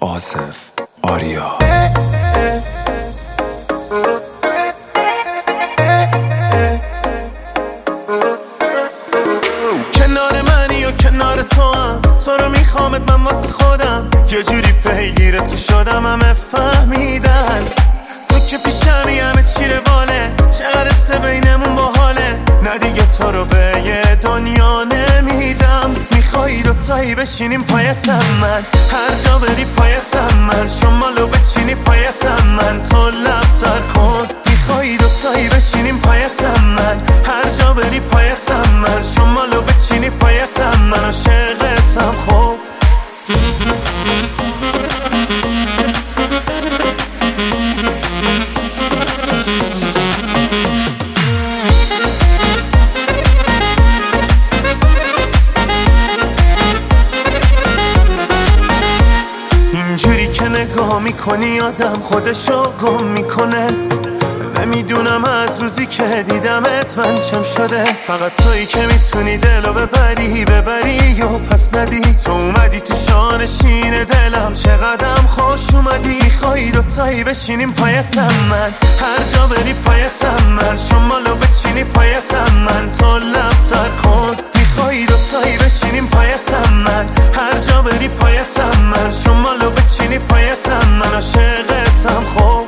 آصف آریا. کنار منی و کنار تو هم، تو رو میخوامت من واسه خودم، یه جوری پیگیر تو شدم همه فهمیدن تو که پیشمی همه چی رواله، چقدر سه بینمون باحاله، نه دیگه تو رو به یه دنیا نمیدم. میخوایی دوتایی بشینیم پایتم من، هر جا بری پایتم من، شمالو بچینی پایتم من، تو لب تر کن. میخوایی دوتایی بشینیم پایتم من، هر جا بری پایتم من، شمالو بچینی پایتم من، عاشقتم خوب. اینجوری که نگاه میکنی آدم خودشو گم میکنه، نمیدونم از روزی که دیدمت من چم شده. فقط تویی که میتونی دلو ببری و پس ندی. تو اومدی تو شانشین دلم، چقدرم خوش اومدی. میخوایی دوتایی بشینیم پایتم من، هر جا بری پایتم من، شمالو بچینی پایتم من، تو لب تر کن. میخوایی دوتایی بشینیم پایتم من، هر جا بری پایتم من، شمالو بچینی پایتم من، عاشقتم خوب.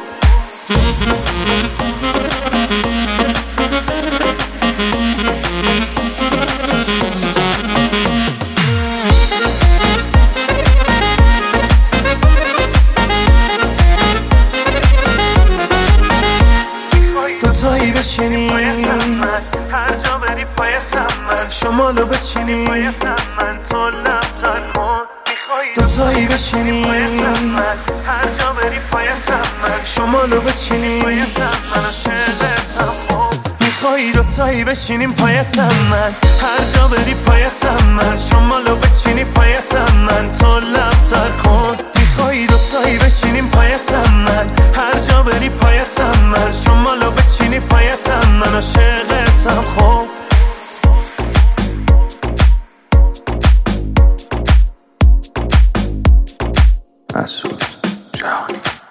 دوتایی بشینی هر جا بری پایتم من، شمالو بچینی پایتم من، تو لب تر کن. دوتایی بشینی هر جا بری پایتم من، شمالو بچینی پایتم من، عاشقتم خوب. میخوایی دوتایی بشینیم پایتم من، هر جا بری پایتم من، شمالو بچینی پایتم من، تو لب تر کن. میخوایی دوتایی بشینیم پایتم من، هر جا بری پایتم من، شمالو بچینی پایتم من، عاشقتم خوب. مسعود جهانی.